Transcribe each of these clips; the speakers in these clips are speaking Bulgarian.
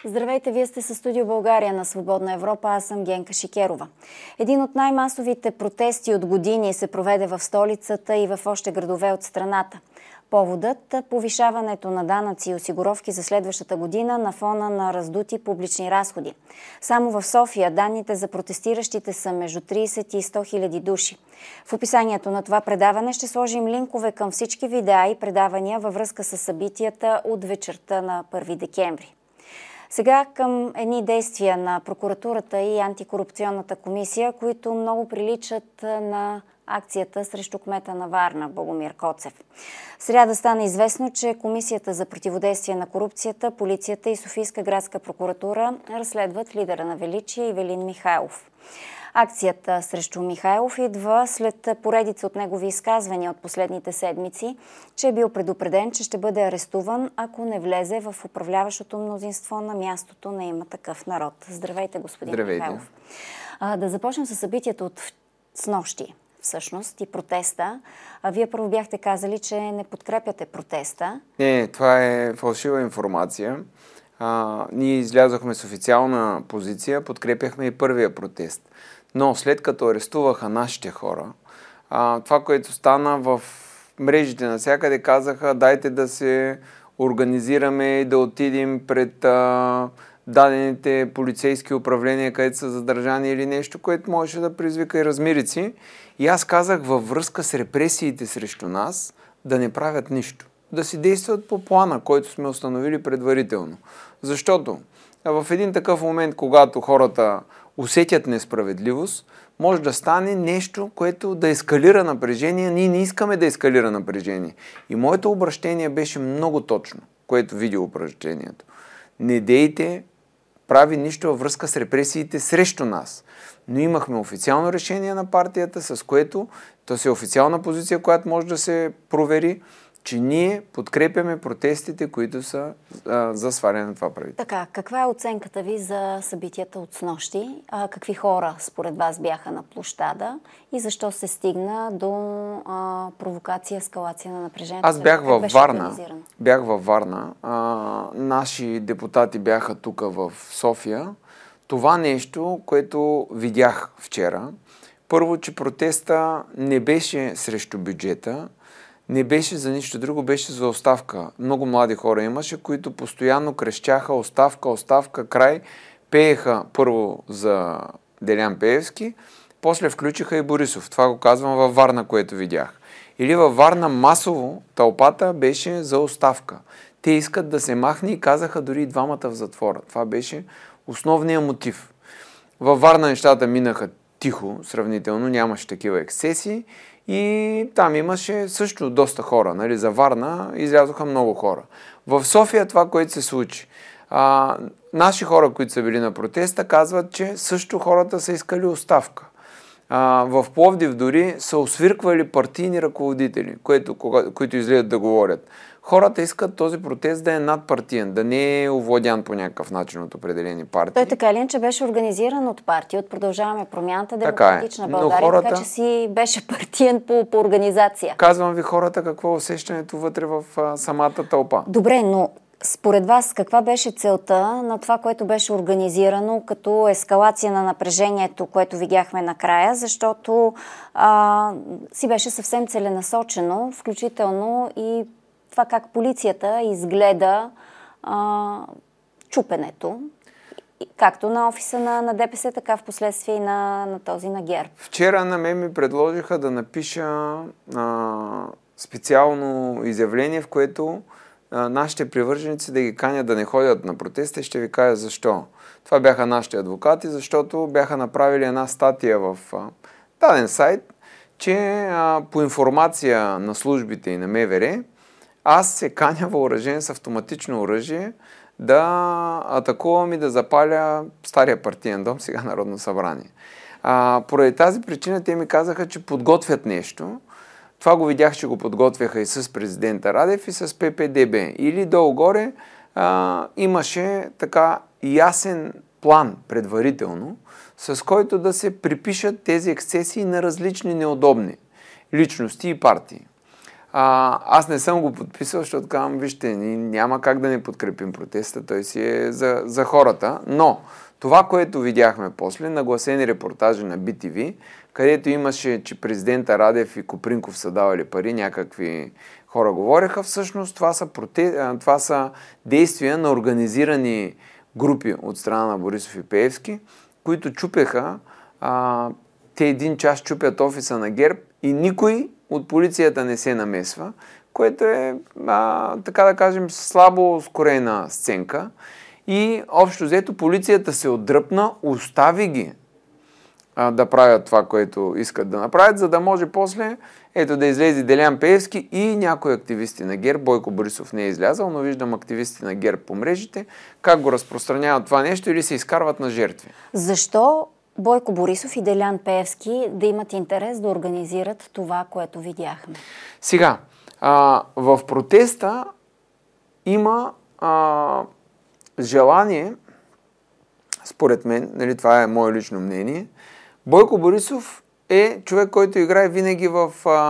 Здравейте, вие сте със Студио България на Свободна Европа, аз съм Генка Шикерова. Един от най-масовите протести от години се проведе в столицата и в още градове от страната. Поводът – повишаването на данъци и осигуровки за следващата година на фона на раздути публични разходи. Само в София данните за протестиращите са между 30 и 100 хиляди души. В описанието на това предаване ще сложим линкове към всички видеа и предавания във връзка с събитията от вечерта на 1 декември. Сега към едни действия на прокуратурата и антикорупционната комисия, които много приличат на акцията срещу кмета на Варна Богомир Коцев. В сряда стана известно, че Комисията за противодействие на корупцията, полицията и Софийска градска прокуратура разследват лидера на Величие Ивелин Михайлов. Акцията срещу Михайлов идва след поредица от негови изказвания от последните седмици, че е бил предупреден, че ще бъде арестуван, ако не влезе в управляващото мнозинство на мястото на Има такъв народ. Здравейте, господин Михайлов. Да започнем с събитието от снощи, всъщност, и протеста. Вие първо бяхте казали, че не подкрепяте протеста. Не, това е фалшива информация. Ние излязохме с официална позиция, подкрепяхме и първия протест. Но след като арестуваха нашите хора, това, което стана в мрежите навсякъде, казаха: дайте да се организираме и да отидем пред дадените полицейски управления, където са задържани или нещо, което можеше да предизвика и размирици. И аз казах, във връзка с репресиите срещу нас, да не правят нищо. Да си действат по плана, който сме установили предварително. Защото в един такъв момент, когато хората усетят несправедливост, може да стане нещо, което да ескалира напрежение. Ние не искаме да ескалира напрежение. И моето обращение беше много точно, което видео обращението. Не дейте прави нищо във връзка с репресиите срещу нас. Но имахме официално решение на партията, с което, то е официална позиция, която може да се провери, че ние подкрепяме протестите, които са за сваляне на това правителство. Така, каква е оценката ви за събитията от снощи? Какви хора според вас бяха на площада и защо се стигна до провокация, ескалация на напрежението? Аз бях във Варна. Наши депутати бяха тук в София. Това нещо, което видях вчера, първо, че протеста не беше срещу бюджета, не беше за нищо друго, беше за оставка. Много млади хора имаше, които постоянно крещяха оставка, край. Пееха първо за Делян Пеевски, после включиха и Борисов. Това го казвам във Варна, което видях. Или във Варна масово тълпата беше за оставка. Те искат да се махне и казаха дори и двамата в затвора. Това беше основният мотив. Във Варна нещата минаха тихо, сравнително, нямаше такива ексцесии. И там имаше също доста хора. Нали? За Варна излязоха много хора. В София това, което се случи. Наши хора, които са били на протеста, казват, че също хората са искали оставка. В Пловдив дори са освирквали партийни ръководители, които излизат да говорят. Хората искат този протест да е надпартиен, да не е овладян по някакъв начин от определени партии. Той така ли, че беше организиран от партии, от Продължаваме промяната, Демократична България, така че си беше партиен по организация. Казвам ви хората какво е усещането вътре в самата тълпа. Добре, но според вас каква беше целта на това, което беше организирано като ескалация на напрежението, което видяхме накрая, защото си беше съвсем целенасочено, включително и това как полицията изгледа чупенето, както на офиса на ДПС, така в последствие и на този на ГЕРБ. Вчера на мен ми предложиха да напиша специално изявление, в което нашите привърженици да ги канят да не ходят на протеста и ще ви кажа защо. Това бяха нашите адвокати, защото бяха направили една статия в даден сайт, че по информация на службите и на МВР, аз се каня въоръжен с автоматично оръжие да атакувам и да запаля стария партиен дом, сега Народно събрание. Поради тази причина те ми казаха, че подготвят нещо. Това го видях, че го подготвяха и с президента Радев и с ППДБ. Или долу-горе имаше така ясен план предварително, с който да се припишат тези ексцесии на различни неудобни личности и партии. Аз не съм го подписал, защото казвам, вижте, няма как да не подкрепим протеста, той си е за хората, но това, което видяхме после, нагласени репортажи на BTV, където имаше, че президента Радев и Копринков са давали пари, някакви хора говореха, всъщност това са действия на организирани групи от страна на Борисов и Пеевски, които чупеха, те един час чупят офиса на ГЕРБ и никой от полицията не се намесва, което е, така да кажем, слабо ускорена сценка. И общо взето полицията се отдръпна, остави ги да правят това, което искат да направят, за да може после да излезе Делян Пеевски и някои активисти на ГЕРБ. Бойко Борисов не е излязал, но виждам активисти на ГЕРБ по мрежите, как го разпространяват това нещо или се изкарват на жертви. Защо Бойко Борисов и Делян Пеевски да имат интерес да организират това, което видяхме? Сега, в протеста има желание, според мен, нали, това е мое лично мнение, Бойко Борисов е човек, който играе винаги в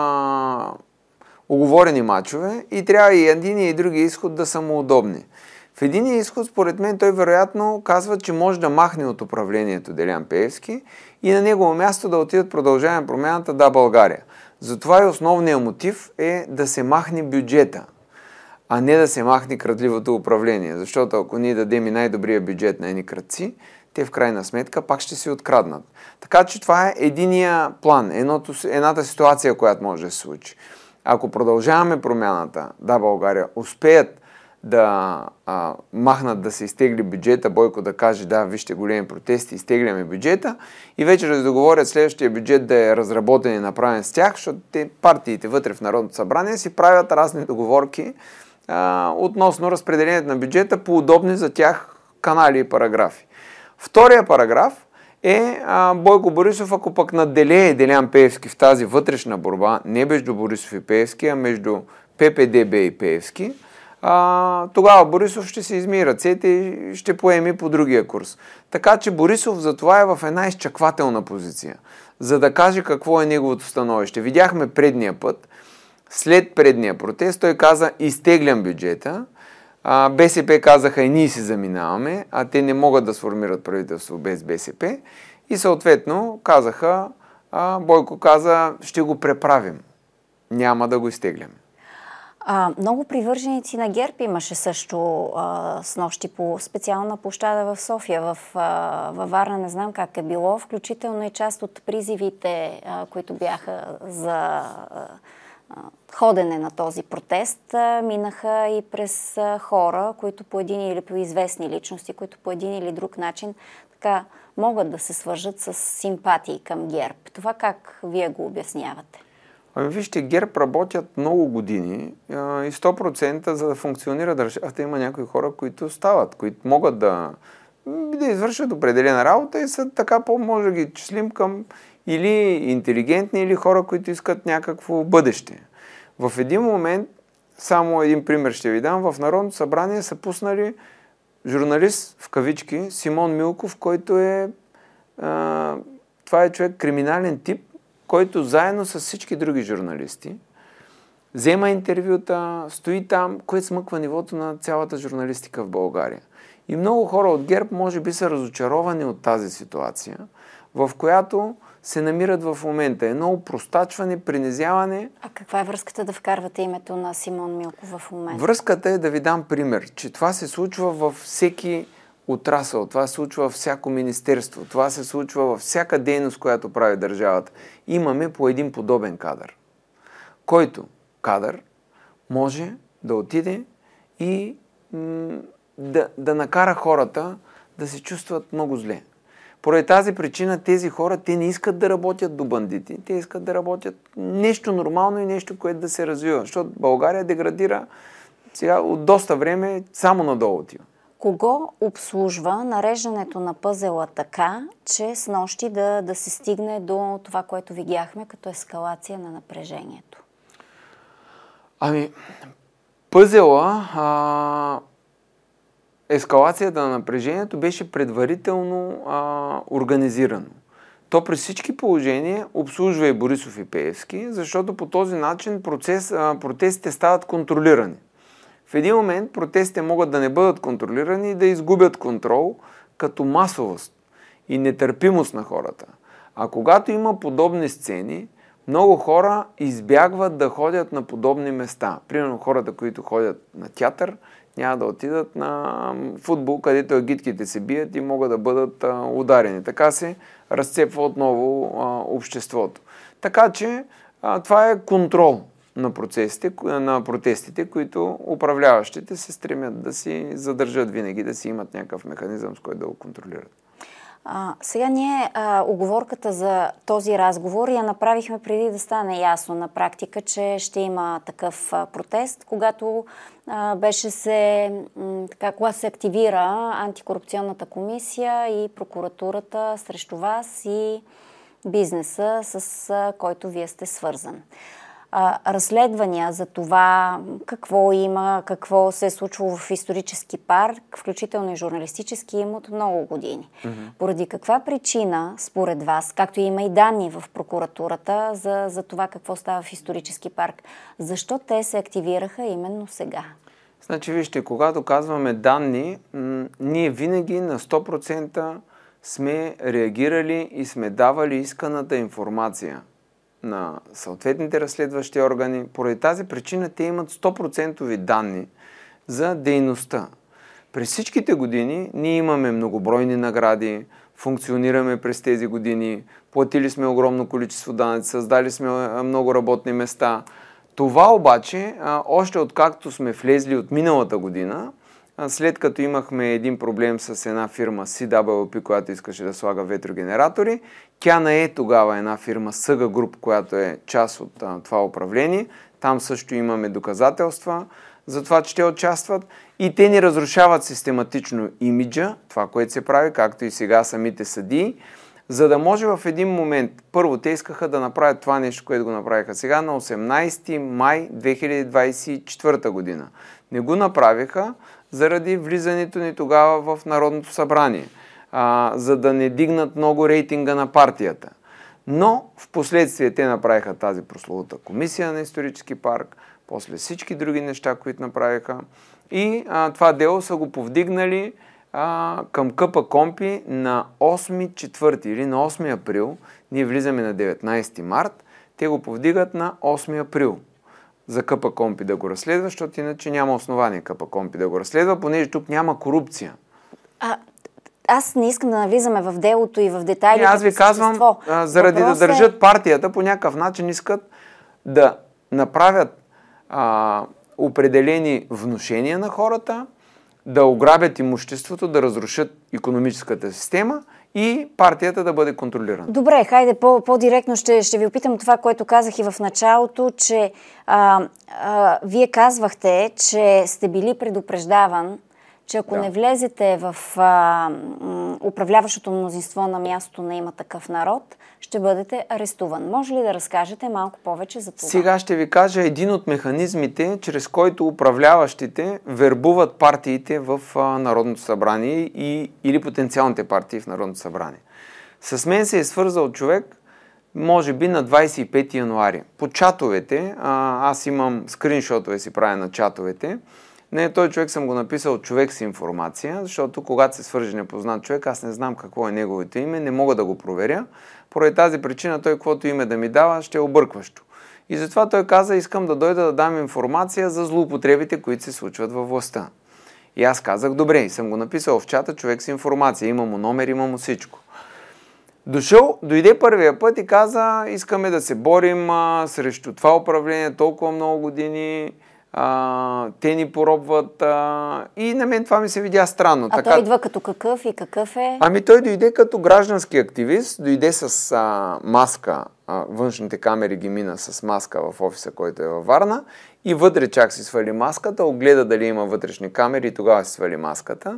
уговорени мачове и трябва и един и други изход да са му удобни. В единия изход, според мен, той вероятно казва, че може да махне от управлението Делян Пеевски и на негово място да отидат Продължаваме промяната Да, България. Затова и основният мотив е да се махне бюджета, а не да се махне крадливото управление. Защото ако ние дадем и най-добрия бюджет на едни крадци, те в крайна сметка пак ще се откраднат. Така че това е единия план, едната ситуация, която може да се случи. Ако Продължаваме промяната Да, България успеят да махнат да се изтегли бюджета, Бойко да каже, да, вижте големи протести, изтегляме бюджета и вече да договорят следващия бюджет да е разработен и направен с тях, защото партиите вътре в Народното събрание си правят разни договорки относно разпределението на бюджета по удобни за тях канали и параграфи. Втория параграф е Бойко Борисов, ако пък наделее Делян Пеевски в тази вътрешна борба, не между Борисов и Пеевски, а между ППДБ и Пеевски, тогава Борисов ще се измие ръцете и ще поеме по другия курс. Така че Борисов затова е в една изчаквателна позиция, за да каже какво е неговото становище. Видяхме предния път, след предния протест, той каза, изтеглям бюджета, БСП казаха и ние си заминаваме, а те не могат да сформират правителство без БСП и съответно казаха, Бойко каза, ще го преправим, няма да го изтегляме. Много привърженици на ГЕРБ имаше също снощи по специална площада в София. Във Варна не знам как е било, включително и част от призивите, които бяха за ходене на този протест, минаха и през хора, които по един или по известни личности, които по един или друг начин така могат да се свържат с симпатии към ГЕРБ. Това как вие го обяснявате? Вижте, ГЕРБ работят много години и 100% за да функционира държавата има някои хора, които стават, които могат да извършат определена работа и са така може да ги числим към или интелигентни, или хора, които искат някакво бъдеще. В един момент, само един пример ще ви дам, в Народното събрание са пуснали журналист, в кавички, Симон Милков, който това е човек криминален тип, който заедно с всички други журналисти взема интервюта, стои там, което смъква нивото на цялата журналистика в България. И много хора от ГЕРБ може би са разочаровани от тази ситуация, в която се намират в момента. Едно упростачване, принизяване. А каква е връзката да вкарвате името на Симон Милков в момента? Връзката е да ви дам пример, че това се случва във всеки отрасъл, това се случва във всяко министерство, това се случва във всяка дейност, която прави държавата. Имаме по един подобен кадър, който кадър може да отиде и да накара хората да се чувстват много зле. Поради тази причина тези хора, те не искат да работят до бандити, те искат да работят нещо нормално и нещо, което да се развива. Защото България деградира сега от доста време само надолу отива. Кого обслужва нареждането на пъзела така, че с нощи да се стигне до това, което видяхме като ескалация на напрежението? Пъзела, ескалацията на напрежението беше предварително организирано. то при всички положения обслужва и Борисов и Пеевски, защото по този начин протестите стават контролирани. В един момент протестите могат да не бъдат контролирани и да изгубят контрол като масовост и нетърпимост на хората. А когато има подобни сцени, много хора избягват да ходят на подобни места. Примерно хората, които ходят на театър, няма да отидат на футбол, където агитките се бият и могат да бъдат ударени. Така се разцепва отново обществото. Така че това е контрол на протестите, които управляващите се стремят да си задържат винаги, да си имат някакъв механизъм, с който да го контролират. Сега ние уговорката за този разговор я направихме преди да стане ясно на практика, че ще има такъв протест, когато когато се активира антикорупционната комисия и прокуратурата срещу вас и бизнеса, с който вие сте свързан. Разследвания за това какво има, какво се е случвало в исторически парк, включително и журналистически, има от много години. Поради каква причина, според вас, както има и данни в прокуратурата за това какво става в исторически парк, защо те се активираха именно сега? Значи, вижте, когато казваме данни, ние винаги на 100% сме реагирали и сме давали исканата информация на съответните разследващи органи. Поради тази причина те имат 100% данни за дейността. През всичките години ние имаме многобройни награди, функционираме през тези години, платили сме огромно количество данъци, създали сме много работни места. Това обаче, още откакто сме влезли от миналата година, след като имахме един проблем с една фирма CWP, която искаше да слага ветрогенератори, тя нае тогава една фирма SG Group, която е част от това управление. Там също имаме доказателства за това, че те участват и те ни разрушават систематично имиджа, това, което се прави, както и сега самите съдии, за да може в един момент, първо те искаха да направят това нещо, което го направиха сега на 18 май 2024 година. Не го направиха заради влизането ни тогава в Народното събрание, за да не дигнат много рейтинга на партията. Но в последствие те направиха тази прословута комисия на исторически парк, после всички други неща, които направиха. И това дело са го повдигнали към КПКОНПИ на 8 или на 8 април. Ние влизаме на 19 март. Те го повдигат на 8 април. За КПКОНПИ да го разследва, защото иначе няма основание КПКОНПИ да го разследва, понеже тук няма корупция. Аз не искам да навлизаме в делото и в детайлите. Аз ви казвам, заради да държат партията, по някакъв начин искат да направят определени внушения на хората, да ограбят имуществото, да разрушат икономическата система и партията да бъде контролирана. Добре, хайде по-директно ще ви опитам това, което казах и в началото, че вие казвахте, че сте били предупреждаван, че ако не влезете в управляващото мнозинство на мястото на Има такъв народ, ще бъдете арестуван. Може ли да разкажете малко повече за това? Сега ще ви кажа един от механизмите, чрез който управляващите вербуват партиите в Народното събрание или потенциалните партии в Народното събрание. С мен се е свързал човек, може би на 25 януари. По чатовете, аз имам скриншотове си правя на чатовете, той човек съм го написал човек с информация, защото когато се свърже непознат човек, аз не знам какво е неговото име, не мога да го проверя. Поради тази причина той каквото име да ми дава, ще е объркващо. И затова той каза, искам да дойда да дам информация за злоупотребите, които се случват във властта. И аз казах, добре, и съм го написал в чата човек с информация, има му номер, има му всичко. Дойде първия път и каза, искаме да се борим срещу това управление толкова много години, те ни поробват и на мен това ми се видя странно. Той идва като какъв и какъв е? Той дойде като граждански активист, дойде с маска, външните камери ги мина с маска в офиса, който е във Варна и вътре чак си свали маската, огледа дали има вътрешни камери и тогава си свали маската.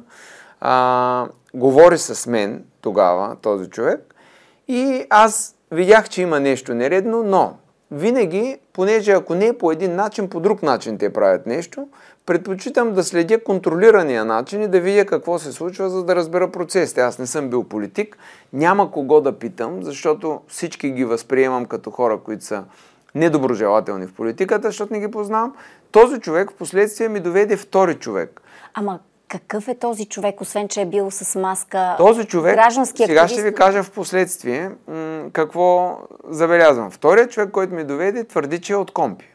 Говори с мен тогава този човек и аз видях, че има нещо нередно, но винаги, понеже ако не е по един начин, по друг начин те правят нещо, предпочитам да следя контролирания начин и да видя какво се случва, за да разбера процесите. Аз не съм бил политик, няма кого да питам, защото всички ги възприемам като хора, които са недоброжелателни в политиката, защото не ги познавам. Този човек в последствие ми доведе втори човек. Ама какъв е този човек, освен че е бил с маска? Този човек, граждански сега активист? ще ви кажа в последствие какво забелязвам. Вторият човек, който ми доведе, твърди, че е от КОНПИ.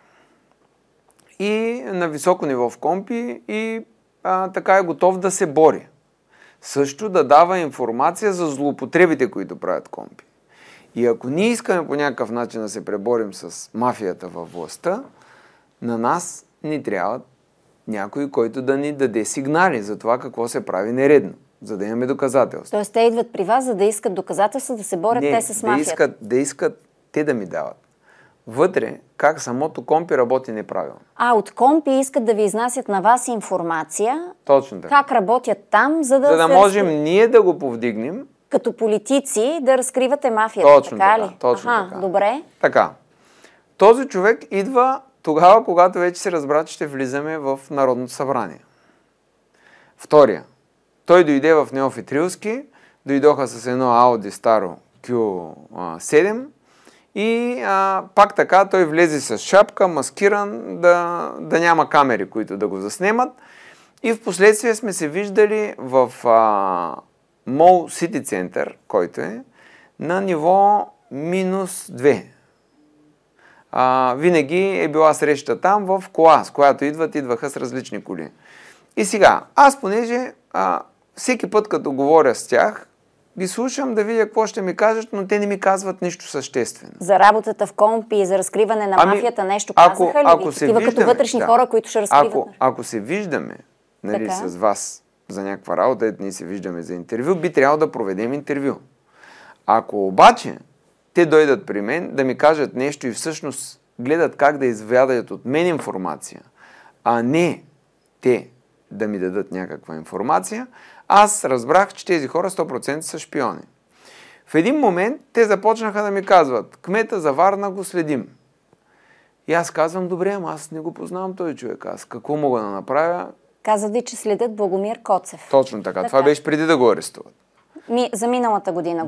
И на високо ниво в КОНПИ и така е готов да се бори. Също да дава информация за злоупотребите, които правят КОНПИ. И ако ние искаме по някакъв начин да се преборим с мафията във властта, на нас ни трябва някой, който да ни даде сигнали за това какво се прави нередно, за да имаме доказателства. Тоест те идват при вас, за да искат доказателства, да се борят те с мафията? Да искат те да ми дават. Вътре, как самото КОНПИ работи неправилно. От КОНПИ искат да ви изнасят на вас информация. Точно така. Как работят там, за да можем ние да го повдигнем. Като политици да разкривате мафията, точно така така, ли? Точно така. Добре. Така. Този човек идва тогава, когато вече се разбра, че ще влизаме в Народното събрание. Втория. Той дойде в Неофит Рилски, дойдоха с едно Audi старо Q7 и пак така той влезе с шапка, маскиран, да няма камери, които да го заснемат. И в последствие сме се виждали в Мол Сити Център, който е на ниво -2. Винаги е била среща там в кола, с която идваха с различни коли. И сега, аз понеже всеки път като говоря с тях, ги слушам да видя какво ще ми кажат, но те не ми казват нищо съществено. За работата в КОНПИ и за разкриване на мафията нещо казаха ли ви? Такива като вътрешни хора, които ще разкриват? Ако се виждаме с вас за някаква работа, ние се виждаме за интервю, би трябвало да проведем интервю. Ако обаче те дойдат при мен да ми кажат нещо и всъщност гледат как да извадят от мен информация, а не те да ми дадат някаква информация, аз разбрах, че тези хора 100% са шпиони. В един момент те започнаха да ми казват: кмета за Варна го следим. И аз казвам: добре, ама аз не го познавам този човек. Аз какво мога да направя? Казват ви, че следят Благомир Коцев. Точно така. Това беше преди да го арестуват. За миналата година го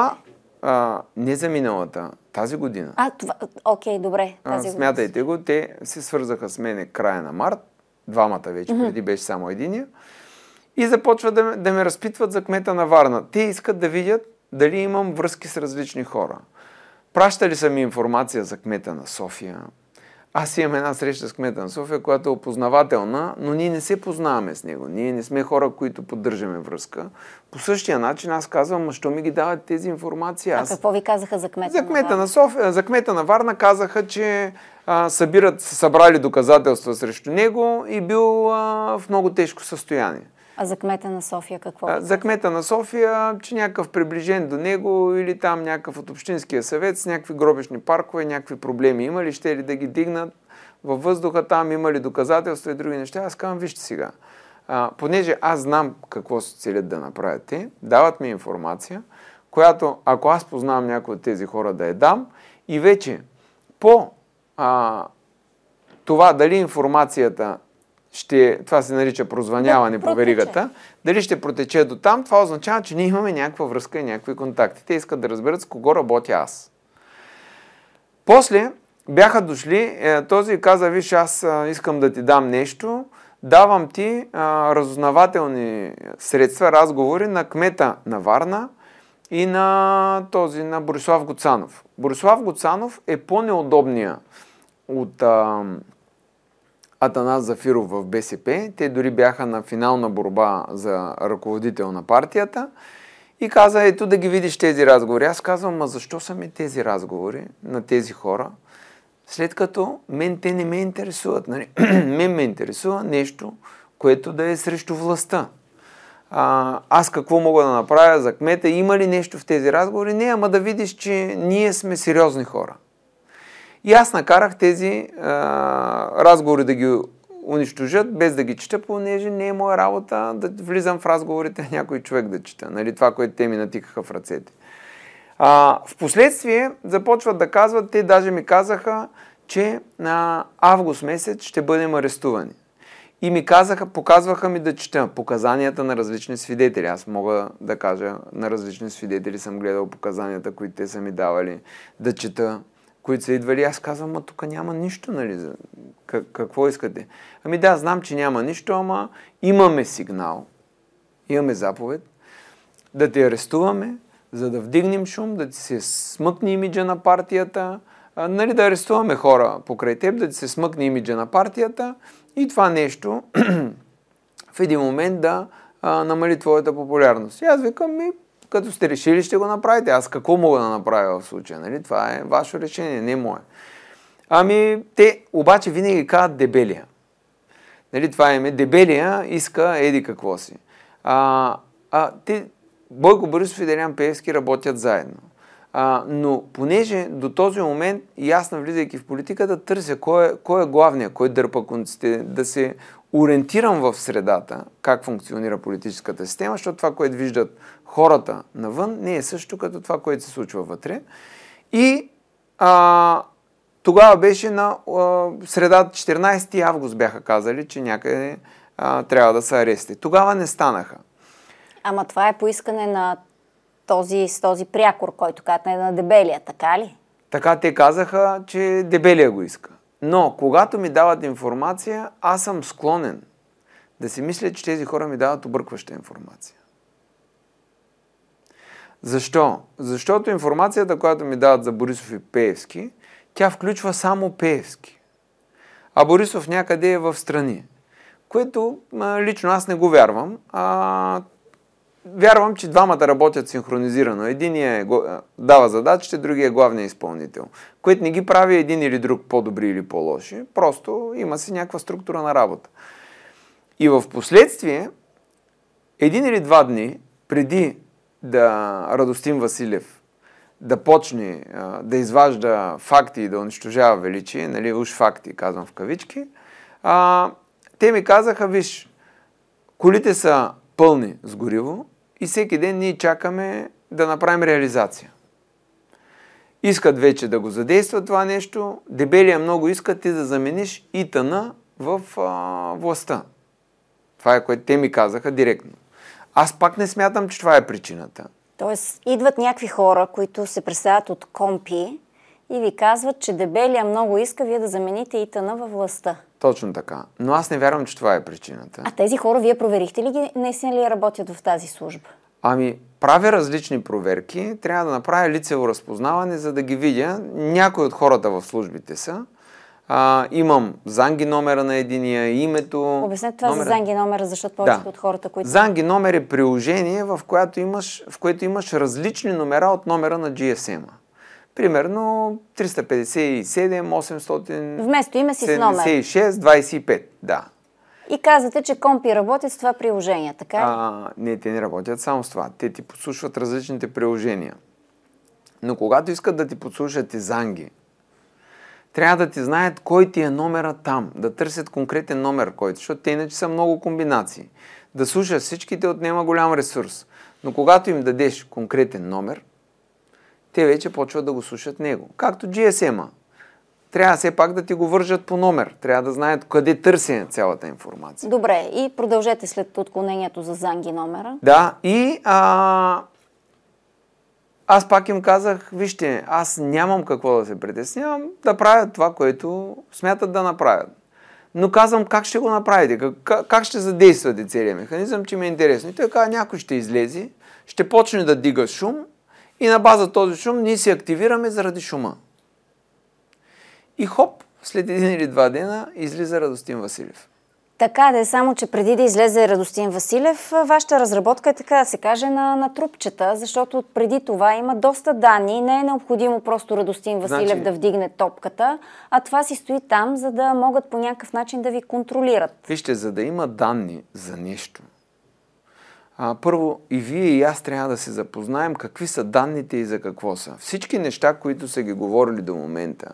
не за миналата. Тази година. Окей, добре. Смятайте го, те се свързаха с мене края на март. Двамата вече, преди беше само единия. И започват да ме разпитват за кмета на Варна. Те искат да видят дали имам връзки с различни хора. Пращали са ми информация за кмета на София. Аз имам една среща с кмета на София, която е опознавателна, но ние не се познаваме с него. Ние не сме хора, които поддържаме връзка. По същия начин аз казвам: що ми ги дават тези информации? Какво ви казаха за кмета на Варна? За кмета на Варна казаха, че събрали доказателства срещу него и бил в много тежко състояние. А за кмета на София какво? За кмета на София, че някакъв приближен до него или там някакъв от Общинския съвет с някакви гробищни паркове, някакви проблеми имали, ще ли да ги дигнат във въздуха там, имали доказателства и други неща. Аз казвам: вижте сега, понеже аз знам какво се целят да направят те, дават ми информация, която, ако аз познавам някой от тези хора, да я дам, и вече по това дали информацията това се нарича прозвъняване по веригата, дали ще протече до там, това означава, че ние имаме някаква връзка и някакви контакти. Те искат да разберат с кого работя аз. После бяха дошли, този каза: виж, аз искам да ти дам нещо, давам ти разузнавателни средства, разговори на кмета на Варна и на Борислав Гуцанов. Борислав Гуцанов е по-неудобния от Атанас Зафиров в БСП. Те дори бяха на финална борба за ръководител на партията и каза: ето да ги видиш тези разговори. Аз казвам: защо са ми тези разговори на тези хора, след като те не ме интересуват. Нали? Мен ме интересува нещо, което да е срещу властта. Аз какво мога да направя за кмета? Има ли нещо в тези разговори? Не, ама да видиш, че ние сме сериозни хора. И аз накарах тези разговори да ги унищожат, без да ги чета, понеже не е моя работа да влизам в разговорите на някой човек да чета. Нали? Това, което те ми натикаха в ръцете. В последствие започват да казват, те даже ми казаха, че на август месец ще бъдем арестувани. И ми показваха ми да чета показанията на различни свидетели. Аз мога да кажа, на различни свидетели съм гледал показанията, които те са ми давали да чета, които са идвали. Аз казвам, тук няма нищо, нали? Какво искате? Ами да, знам, че няма нищо, ама имаме сигнал, имаме заповед да те арестуваме, за да вдигнем шум, да ти се смъкне имиджа на партията, нали, да арестуваме хора покрай теб, да ти се смъкне имиджа на партията и това нещо в един момент да намали твоята популярност. И аз викам, като сте решили, ще го направите. Аз какво мога да направя в случая? Нали? Това е ваше решение, не мое. Те обаче винаги казват дебелия. Нали, това име. Дебелия иска еди какво си. Бойко Борисов и Делян Пеевски работят заедно. Но понеже до този момент и аз, навлизайки в политиката, търся кой е главният, кой дърпа конците, да се ориентирам в средата, как функционира политическата система, защото това, което виждат хората навън, не е също като това, което се случва вътре. И тогава беше на средата, 14 август бяха казали, че някъде трябва да са арести. Тогава не станаха. Ама това е поискане на този прякор, който казват на дебелия, така ли? Така те казаха, че дебелия го иска. Но когато ми дават информация, аз съм склонен да си мисля, че тези хора ми дават объркваща информация. Защо? Защото информацията, която ми дават за Борисов и Пеевски, тя включва само Пеевски. А Борисов някъде е в страни, което лично аз не го вярвам. Вярвам, че двамата работят синхронизирано. Единият дава задачите, другият е главният изпълнител. Което не ги прави един или друг по-добри или по-лоши. Просто има си някаква структура на работа. И в последствие, 1 или 2 дни преди да Радостин Василев да почне да изважда факти и да унищожава величие, нали, уж факти, казвам в кавички, те ми казаха, виж, колите са пълни с гориво и всеки ден ние чакаме да направим реализация. Искат вече да го задействат това нещо, дебелия много искат ти да замениш ИТН в властта. Това е, което те ми казаха директно. Аз пак не смятам, че това е причината. Тоест, идват някакви хора, които се представят от КОМПИ и ви казват, че дебелия много иска вие да замените ИТН във властта. Точно така. Но аз не вярвам, че това е причината. А тези хора, вие проверихте ли ги, наистина ли работят в тази служба? Правя различни проверки. Трябва да направя лицево разпознаване, за да ги видя. Някои от хората в службите са. Имам Занги номера на единия, името... Обяснете това за Занги номера, защото повечето от хората, които... Занги номер е приложение, в което имаш различни номера от номера на GSM-а. Примерно 357, 800... Вместо име си с номер. 76, 25, да. И казвате, че КОМПИ работят с това приложение, така ли? Не, те не работят само с това. Те ти подслушват различните приложения. Но когато искат да ти подслушат и Занги, трябва да ти знаят кой ти е номера там, да търсят конкретен номер, защото те иначе са много комбинации. Да слушаш всичките отнема голям ресурс. Но когато им дадеш конкретен номер, те вече почват да го слушат него. Както GSM-а. Трябва все пак да ти го вържат по номер. Трябва да знаят къде търси цялата информация. Добре, и продължете след отклонението за Занги номера. Да, и аз пак им казах, вижте, аз нямам какво да се притеснявам, да правят това, което смятат да направят. Но казвам, как ще го направите? Как ще задействате целият механизъм, че ми е интересно. И така някой ще излезе, ще почне да дига шум и на база този шум ние се активираме заради шума. И хоп, след 1 или 2 дена излиза Радостин Василев. Така да е, само че преди да излезе Радостин Василев, вашата разработка е, така да се каже, на трупчета, защото преди това има доста данни. Не е необходимо просто Радостин Василев да вдигне топката, а това си стои там, за да могат по някакъв начин да ви контролират. Вижте, за да има данни за нещо, първо и вие и аз трябва да се запознаем какви са данните и за какво са. Всички неща, които са ги говорили до момента,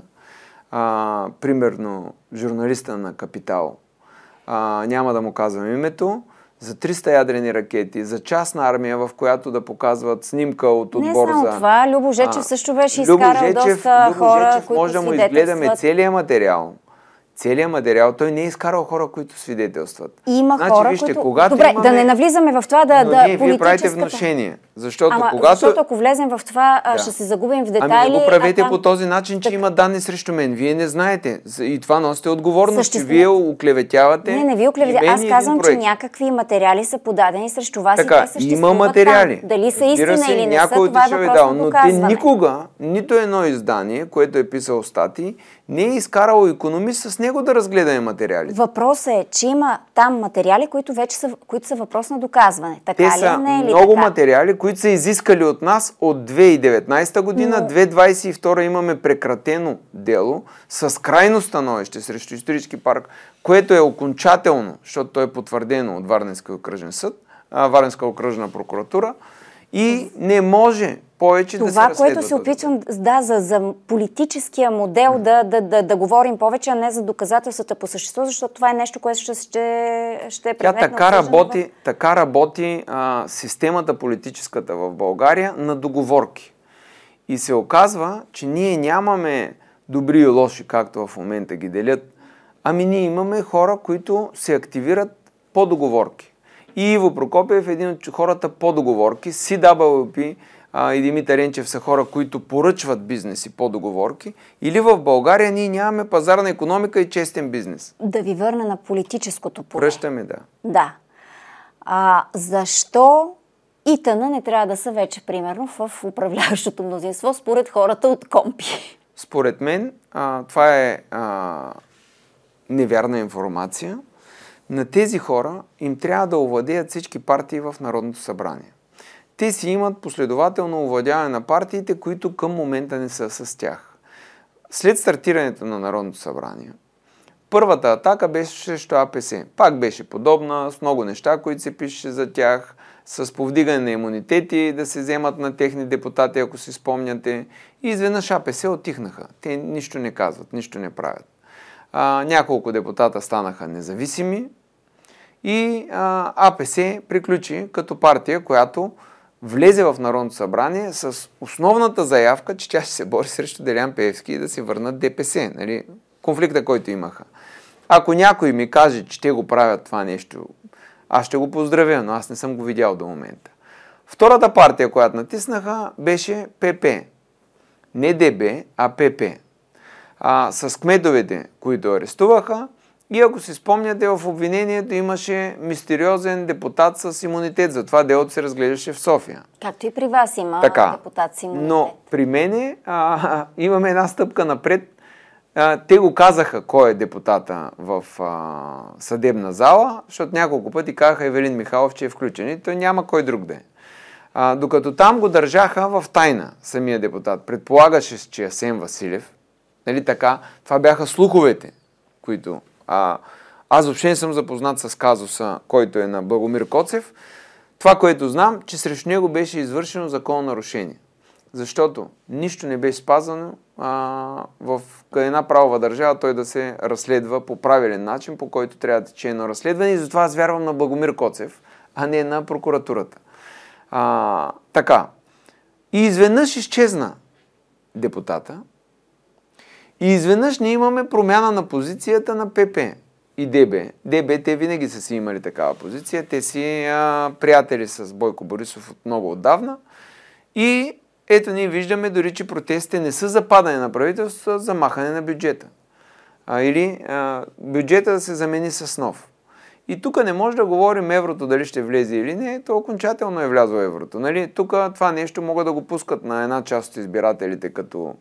примерно журналиста на Капитал, няма да му казвам името, за 300 ядрени ракети, за частна армия, в която да показват снимка от отбор за... Не само това, Любо Жечев също беше изкарал доста хора, които може да му изгледаме целият материал. Целият материал, той не е изкарал хора, които свидетелстват. Има хора, вижте, които... Добре, имаме... да не навлизаме в това вие правите внушение. Защото ако влезем в това, ще се загубим в детайли. Ами не го правете по този начин, че има данни срещу мен. Вие не знаете. И това носите отговорност, че вие оклеветявате. Не ви оклеветявате. Аз казвам, че някакви материали са подадени срещу вас така, и те съществуват има материали. Там. Дали са истина или не са, това е въпрос на но доказване. те никога, нито едно издание, което е писало статии, не е изкарало икономист с него да разгледаме материали. Въпросът е, че има там материали, които са въпрос на доказване. Така те ли са не е ли много така? Материали, които са изискали от нас от 2019 година. 2022 имаме прекратено дело с крайно становище срещу исторически парк, което е окончателно, защото то е потвърдено от Варненския окръжен съд, Варненска окръжна прокуратура и не може повече да се разследва. Това, което се опитвам за политическия модел да говорим повече, а не за доказателствата по същество, защото това е нещо, което ще е предмет на обсъждане. Така работи системата политическата в България на договорки. И се оказва, че ние нямаме добри и лоши, както в момента ги делят, ами ние имаме хора, които се активират по договорки. И Иво Прокопиев е един от хората по договорки, CWP и Димитър Енчев са хора, които поръчват бизнеси по договорки. Или в България ние нямаме пазарна икономика и честен бизнес. Да ви върна на политическото поле. Връщаме, да. Да. Защо ИТН не трябва да са вече, примерно, в управляващото мнозинство, според хората от КОМПИ? Според мен, това е невярна информация. На тези хора им трябва да овладеят всички партии в Народното събрание. Те си имат последователно овладяване на партиите, които към момента не са с тях. След стартирането на Народното събрание, първата атака беше срещу АПС. Пак беше подобна, с много неща, които се пишеше за тях, с повдигане на имунитети, да се вземат на техни депутати, ако си спомняте. И изведнъж АПС отихнаха. Те нищо не казват, нищо не правят. Няколко депутата станаха независими и АПС приключи като партия, която влезе в Народното събрание с основната заявка, че тя ще се бори срещу Делян Пеевски и да се върнат ДПС. Нали? Конфликта, който имаха. Ако някой ми каже, че те го правят това нещо, аз ще го поздравя, но аз не съм го видял до момента. Втората партия, която натиснаха, беше ПП. Не ДБ, а ПП. С кметовете, които арестуваха. И ако си спомняте, в обвинението имаше мистериозен депутат с имунитет. Затова делото се разглеждаше в София. Както и при вас има депутат с имунитет. Но при мене имаме една стъпка напред. Те го казаха кой е депутата в съдебна зала, защото няколко пъти казаха Евелин Михайлов, че е включен. И той няма кой друг да е. Докато там го държаха в тайна самия депутат. Предполагаше, че Асен Василев. Нали така? Това бяха слуховете, които... Аз въобще не съм запознат с казуса, който е на Благомир Коцев. Това, което знам, че срещу него беше извършено закононарушение. Защото нищо не беше спазвано в една правова държава той да се разследва по правилен начин, по който трябва да тече едно разследване. И затова аз вярвам на Благомир Коцев, а не на прокуратурата. Така. И изведнъж изчезна депутата. И изведнъж ние имаме промяна на позицията на ПП и ДБ. ДБ, те винаги са си имали такава позиция. Те си приятели с Бойко Борисов от много отдавна. И ето ние виждаме дори, че протестите не са за падане на правителството, а за махане на бюджета. Или бюджета да се замени с нов. И тук не може да говорим еврото дали ще влезе или не, то окончателно е влязло еврото. Нали? Тук това нещо могат да го пускат на една част от избирателите като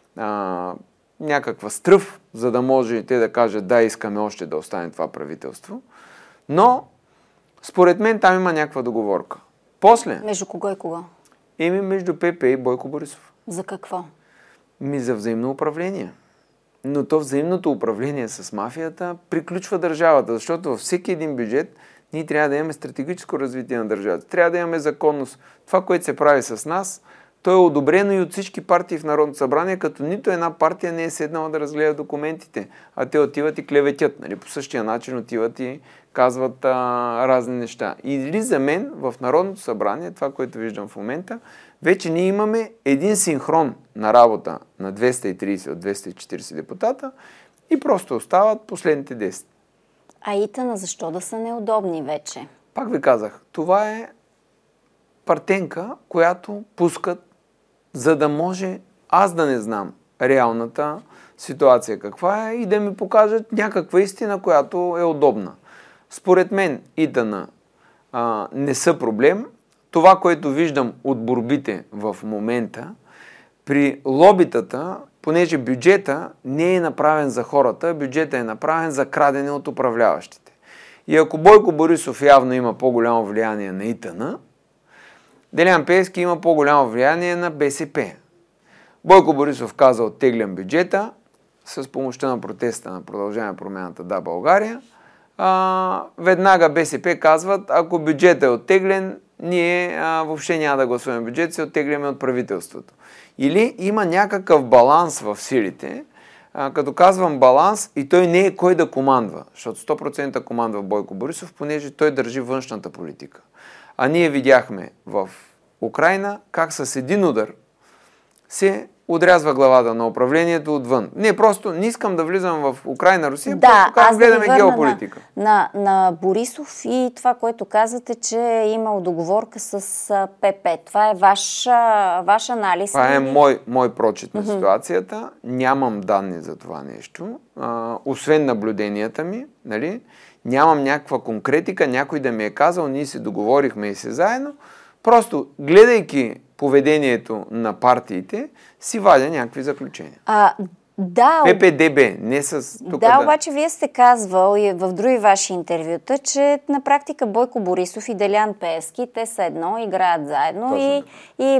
някаква стръв, за да може те да кажат да, искаме още да остане това правителство. Но, според мен, там има някаква договорка. После... Между кого и кого? Между ПП и Бойко Борисов. За какво? За взаимно управление. Но то взаимното управление с мафията приключва държавата, защото във всеки един бюджет ние трябва да имаме стратегическо развитие на държавата. Трябва да имаме законност. Това, което се прави с нас, То е одобрено и от всички партии в Народното събрание, като нито една партия не е седнала да разгледа документите, а те отиват и клеветят. Нали? По същия начин отиват и казват разни неща. Или за мен в Народното събрание, това, което виждам в момента, вече ние имаме един синхрон на работа на 230 от 240 депутата и просто остават последните 10. А ИТН защо да са неудобни вече? Пак ви казах, това е партенка, която пускат, за да може аз да не знам реалната ситуация каква е и да ми покажат някаква истина, която е удобна. Според мен ИТН не са проблем. Това, което виждам от борбите в момента, при лобитата, понеже бюджета не е направен за хората, бюджета е направен за крадене от управляващите. И ако Бойко Борисов явно има по-голямо влияние на ИТН, Делян Пеевски има по-голямо влияние на БСП. Бойко Борисов каза: оттеглям бюджета с помощта на протеста на Продължаваме промяната Да, България. Веднага БСП казват: ако бюджетът е оттеглен, ние въобще няма да гласуваме бюджет, се оттегляме от правителството. Или има някакъв баланс в силите, като казвам баланс, и той не е кой да командва, защото 100% командва Бойко Борисов, понеже той държи външната политика. А ние видяхме в Украйна как с един удар се отрязва главата на управлението отвън. Не, просто не искам да влизам в Украйна, Русия, просто гледаме геополитика. На Борисов и това, което казвате, че е имал договорка с ПП. Това е ваш анализ? Това е мой прочит на ситуацията. Нямам данни за това нещо. Освен наблюденията ми, нали? Нямам някаква конкретика, някой да ми е казал, ние се договорихме и се заедно. Просто, гледайки поведението на партиите, си вадя някакви заключения. ППДБ, не с... Обаче вие сте казвал и в други ваши интервюта, че на практика Бойко Борисов и Делян Пеевски, те са едно, играят заедно и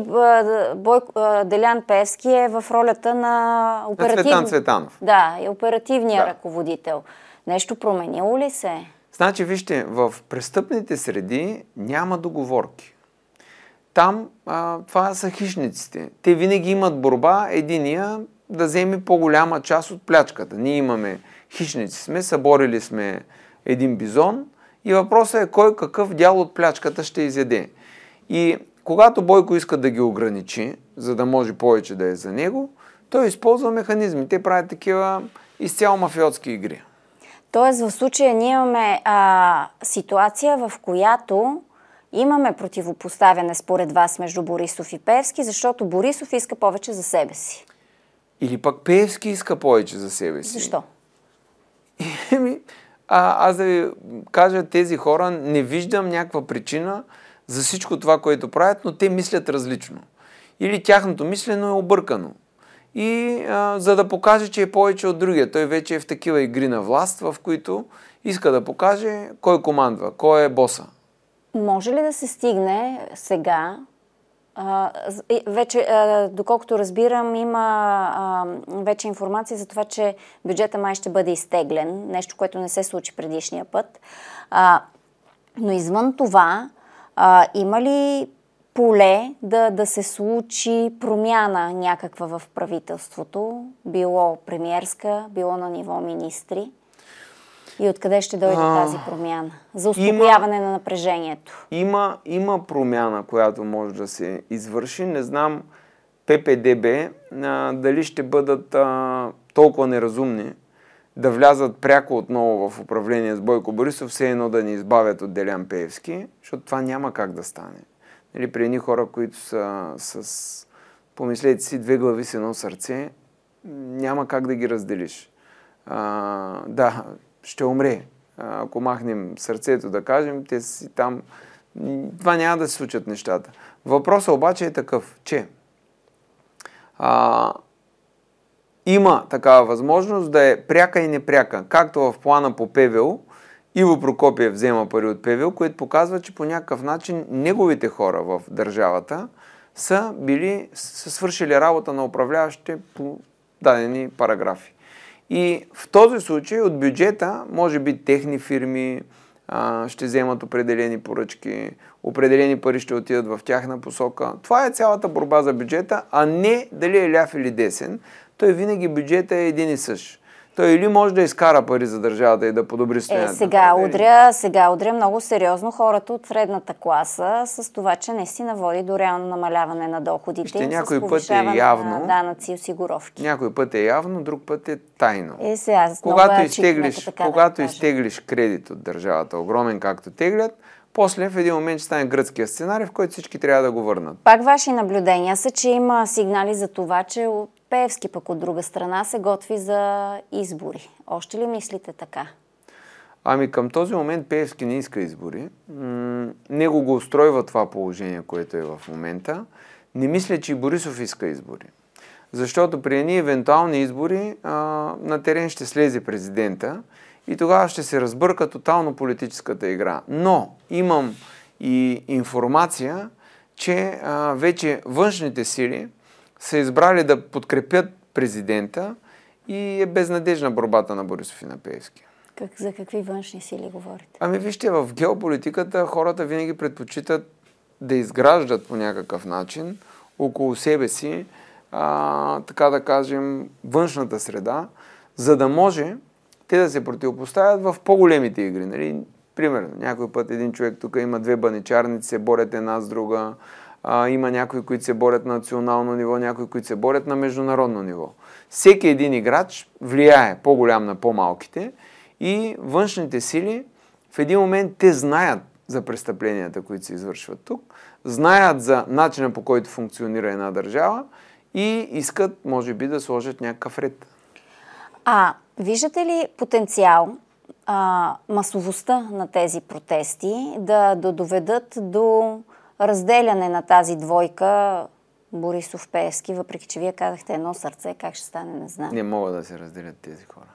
Делян Пеевски е в ролята на Цветан Цветанов. Да, и оперативния ръководител. Нещо променило ли се? Значи, вижте, в престъпните среди няма договорки. Там това са хищниците. Те винаги имат борба, единия да вземе по-голяма част от плячката. Ние имаме хищници сме, съборили сме един бизон и въпросът е кой какъв дял от плячката ще изяде. И когато Бойко иска да ги ограничи, за да може повече да е за него, той използва механизми. Те правят такива изцяло мафиотски игри. Тоест в случая ние имаме ситуация, в която имаме противопоставяне според вас между Борисов и Пеевски, защото Борисов иска повече за себе си. Или пък Пеевски иска повече за себе си. Защо? Аз да ви кажа, тези хора не виждам някаква причина за всичко това, което правят, но те мислят различно. Или тяхното мислене е объркано. И за да покаже, че е повече от другия. Той вече е в такива игри на власт, в които иска да покаже кой командва, кой е боса. Може ли да се стигне сега? Вече, доколкото разбирам, има вече информация за това, че бюджета май ще бъде изтеглен. Нещо, което не се случи предишния път. Но извън това, има ли поле да се случи промяна някаква в правителството? Било премиерска, било на ниво министри? И откъде ще дойде тази промяна? За успокояване на напрежението. Има промяна, която може да се извърши. Не знам ППДБ дали ще бъдат толкова неразумни да влязат пряко отново в управление с Бойко Борисов, все едно да ни избавят от Делян Пеевски, защото това няма как да стане. Или при едни хора, които са с, помислете си, 2 глави с 1 сърце, няма как да ги разделиш. Ще умре. Ако махнем сърцето, да кажем, те си там. Това няма да се случат нещата. Въпросът обаче е такъв, че има такава възможност да е пряка и непряка. Както в плана по ПВУ, Иво Прокопиев взема пари от ПВУ, което показва, че по някакъв начин неговите хора в държавата са свършили работа на управляващите по дадени параграфи. И в този случай от бюджета, може би техни фирми, ще вземат определени поръчки, определени пари ще отидат в тяхна посока. Това е цялата борба за бюджета, а не дали е ляв или десен. Той винаги бюджета е един и същ. Той или може да изкара пари за държавата и да подобри състоянието. Сега удря много сериозно хората от средната класа с това, че наистина води до реално намаляване на доходите им, с повишаване на данъци и осигуровки. Някой път е явно, друг път е тайно. Когато изтеглиш кредит от държавата, огромен както теглят, после в един момент ще стане гръцкия сценарий, в който всички трябва да го върнат. Пак ваши наблюдения са, че има сигнали за това, че Пеевски пък от друга страна се готви за избори. Още ли мислите така? Към този момент Пеевски не иска избори. Него го устройва това положение, което е в момента. Не мисля, че и Борисов иска избори. Защото при едни евентуални избори на терен ще слезе президента и тогава ще се разбърка тотално политическата игра. Но имам и информация, че вече външните сили са избрали да подкрепят президента и е безнадежна борбата на Борисов и на Пеевски. За какви външни сили говорите? Вижте, в геополитиката хората винаги предпочитат да изграждат по някакъв начин около себе си, така да кажем, външната среда, за да може те да се противопоставят в по-големите игри. Нали? Примерно, някой път един човек тук има две баничарници, се борят една с друга. Има някои, които се борят на национално ниво, някои, които се борят на международно ниво. Всеки един играч влияе по-голям на по-малките и външните сили в един момент те знаят за престъпленията, които се извършват тук, знаят за начина, по който функционира една държава и искат, може би, да сложат някакъв ред. Виждате ли потенциал масовостта на тези протести да доведат до разделяне на тази двойка Борисов-Пеевски, въпреки че вие казахте едно сърце, как ще стане, не знам. Не могат да се разделят тези хора.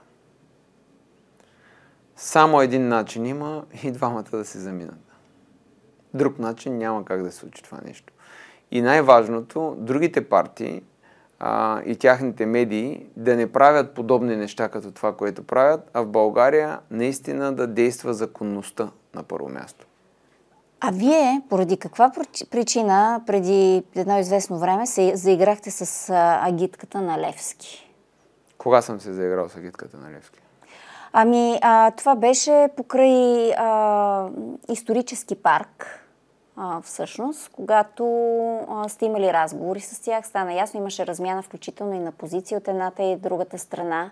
Само един начин има и двамата да се заминат. Друг начин няма как да се случи това нещо. И най-важното, другите партии и тяхните медии да не правят подобни неща като това, което правят, а в България наистина да действа законността на първо място. Вие, поради каква причина преди едно известно време се заиграхте с агитката на Левски? Кога съм се заиграл с агитката на Левски? Това беше покрай исторически парк, всъщност, когато сте имали разговори с тях, стана ясно, имаше размяна включително и на позиции от едната и другата страна.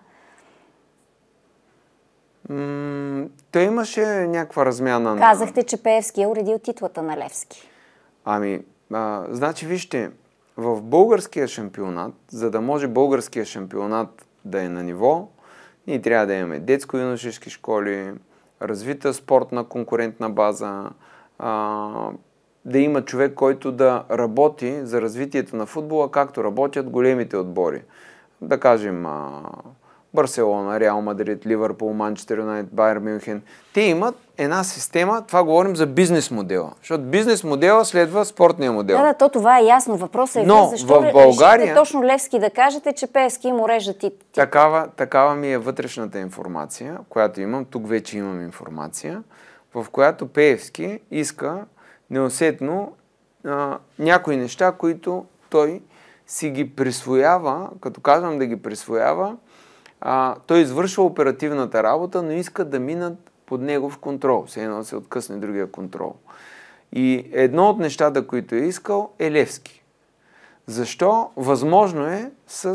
Той имаше някаква размяна. Казахте, че Пеевски е уредил титлата на Левски. Значи вижте, в българския шампионат, за да може българския шампионат да е на ниво, ние трябва да имаме детско-юношески школи, развита спортна конкурентна база, да има човек, който да работи за развитието на футбола, както работят големите отбори. Да кажем Барселона, Реал Мадрид, Ливърпул, Манчестър Юнайтед, Байер Мюнхен. Те имат една система, това говорим за бизнес модела. Защото бизнес модела следва спортния модел. То това е ясно. Въпросът е защо в България точно Левски да кажете, че Пеевски им урежда Такава ми е вътрешната информация, която имам. Тук вече имам информация, в която Пеевски иска неусетно някои неща, които той си ги присвоява, като казвам да ги присвоява, той извършва оперативната работа, но иска да минат под негов контрол, все едно се откъсне другия контрол. И едно от нещата, които е искал, е Левски. Защо? Възможно е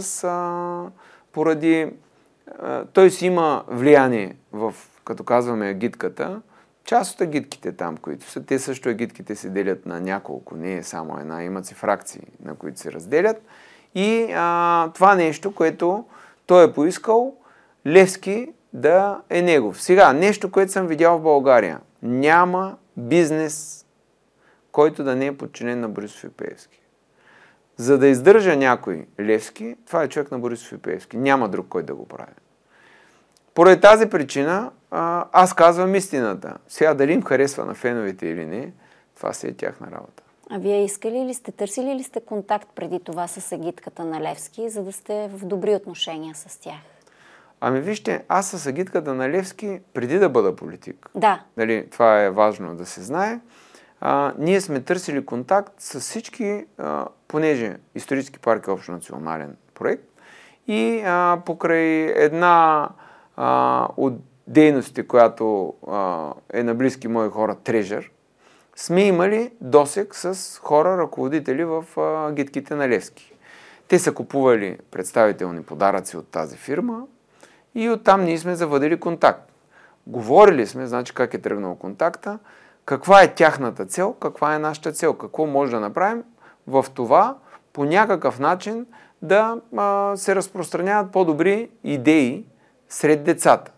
поради той си има влияние като казваме агитката, част от агитките там, които са, те също агитките се делят на няколко, не е само една, имат си фракции, на които се разделят. И това нещо, което той е поискал, Левски да е негов. Сега, нещо, което съм видял в България. Няма бизнес, който да не е подчинен на Борисов и Пеевски. За да издържа някой Левски, това е човек на Борисов и Пеевски. Няма друг, който да го прави. Поради тази причина, аз казвам истината. Сега дали им харесва на феновете или не, това си е тяхна работа. Вие искали ли сте, търсили ли сте контакт преди това с агитката на Левски, за да сте в добри отношения с тях? Ами вижте, аз с агитката на Левски, преди да бъда политик, Да. нали, това е важно да се знае, ние сме търсили контакт с всички, понеже исторически парк е общонационален проект и покрай една от дейностите, която е на близки мои хора, Трежър, сме имали досег с хора, ръководители в агитките на Левски. Те са купували представителни подаръци от тази фирма и оттам ние сме заводили контакт. Говорили сме, значи как е тръгнал контакта, каква е тяхната цел, каква е нашата цел, какво може да направим в това по някакъв начин да се разпространяват по-добри идеи сред децата.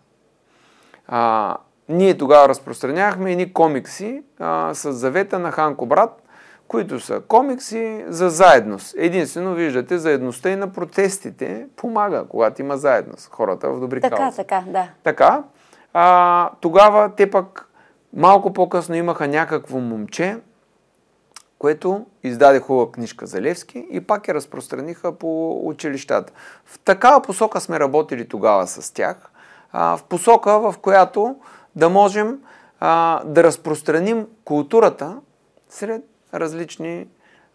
Ние тогава разпространявахме едни комикси с завета на Ханко Брат, които са комикси за заедност. Единствено, виждате, заедността и на протестите помага, когато има заедност. Хората в добри каузи. Така, да. Така. Тогава те пък малко по-късно имаха някакво момче, което издаде хубава книжка за Левски и пак я разпространиха по училищата. В такава посока сме работили тогава с тях. В посока, в която да можем да разпространим културата сред различни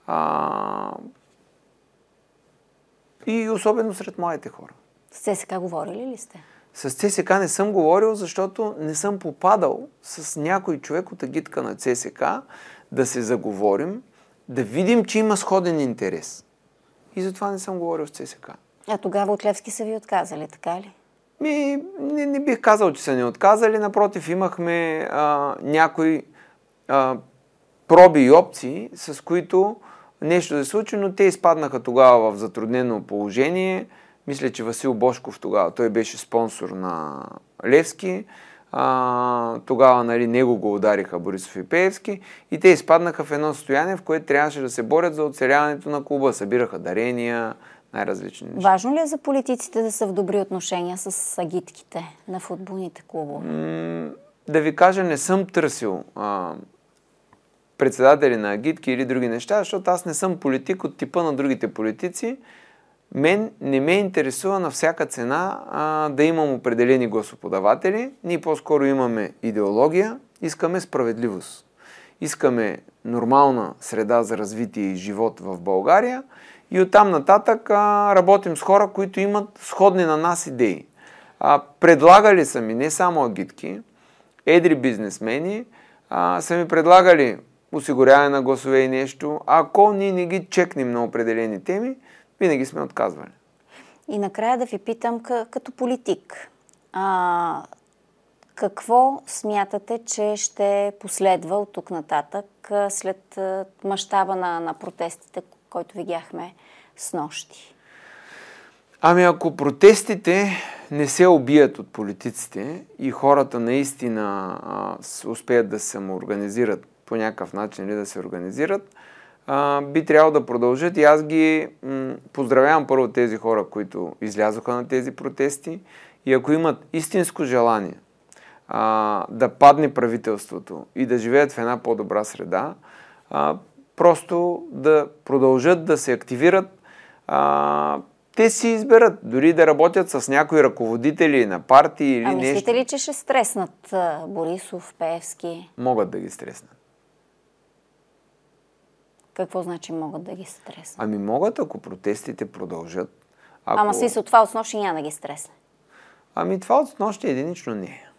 и особено сред младите хора. С ЦСКА говорили ли сте? С ЦСКА не съм говорил, защото не съм попадал с някой човек от агитка на ЦСКА да се заговорим, да видим, че има сходен интерес. И затова не съм говорил с ЦСКА. А тогава от Левски са ви отказали, така ли? Не бих казал, че са ни отказали. Напротив, имахме някои проби и опции, с които нещо да се случи, но те изпаднаха тогава в затруднено положение. Мисля, че Васил Бошков тогава, той беше спонсор на Левски. Тогава него го удариха Борисов и Пеевски и те изпаднаха в едно състояние, в което трябваше да се борят за оцеляването на клуба. Събираха дарения, най-различни неща. Важно ли е за политиците да са в добри отношения с агитките на футболните клубове? Да ви кажа, не съм търсил председатели на агитки или други неща, защото аз не съм политик от типа на другите политици. Мен не ме интересува на всяка цена да имам определени гласоподаватели. Ние по-скоро имаме идеология, искаме справедливост. Искаме нормална среда за развитие и живот в България и оттам нататък работим с хора, които имат сходни на нас идеи. Предлагали са ми не само агитки, едри бизнесмени, са ми предлагали осигуряване на гласове и нещо. Ако ние не ги чекнем на определени теми, винаги сме отказвали. И накрая да ви питам като политик. Какво смятате, че ще последва от тук нататък след мащаба на протестите, който видяхме снощи? Ако протестите не се убият от политиците и хората наистина успеят да се самоорганизират по някакъв начин или да се организират, би трябвало да продължат и аз ги поздравявам първо тези хора, които излязоха на тези протести и ако имат истинско желание да падне правителството и да живеят в една по-добра среда, просто да продължат да се активират. Те си изберат, дори да работят с някои ръководители на партии или нещо. Мислите ли, че ще стреснат Борисов, Пеевски? Могат да ги стреснат. Какво значи могат да ги стреснат? Могат, ако протестите продължат. Смисъл, това от снощи няма да ги стресне. Това от снощи единично не е.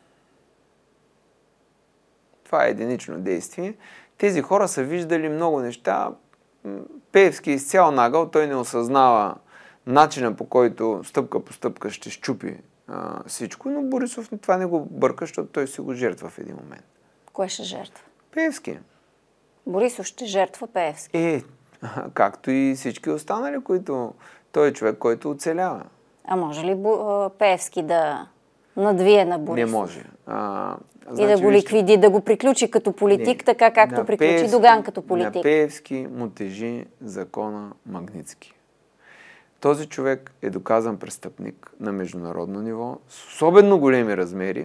Това е единично действие. Тези хора са виждали много неща. Пеевски изцяло нагъл, той не осъзнава начина, по който стъпка по стъпка ще щупи всичко, но Борисов това не го бърка, защото той си го жертва в един момент. Кой ще жертва? Пеевски. Борисов ще жертва Пеевски. Както и всички останали, които той е човек, който оцелява. Може ли Пеевски да надвие на Борисов? Не може. И да го ликвиди, да го приключи като политик, така както приключи Доган като политик. На Пеевски му тежи закона Магнитски. Този човек е доказан престъпник на международно ниво, с особено големи размери,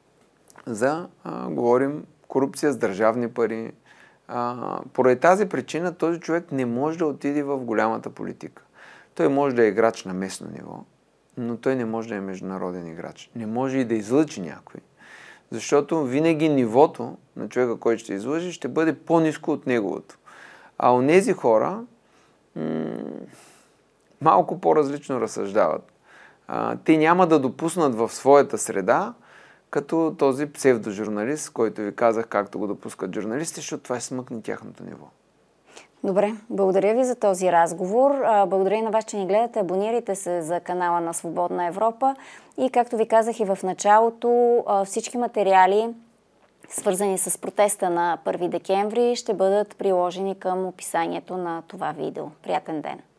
говорим, корупция с държавни пари. Поради тази причина този човек не може да отиде в голямата политика. Той може да е играч на местно ниво, но той не може да е международен играч. Не може и да излъчи някой. Защото винаги нивото на човека, който ще излъжи, ще бъде по-ниско от неговото. А онези хора малко по-различно разсъждават. Те няма да допуснат в своята среда, като този псевдожурналист, който ви казах както го допускат журналисти, защото това е смъкне тяхното ниво. Добре, благодаря ви за този разговор. Благодаря и на вас, че ни гледате. Абонирайте се за канала на Свободна Европа. И както ви казах и в началото, всички материали, свързани с протеста на 1 декември, ще бъдат приложени към описанието на това видео. Приятен ден!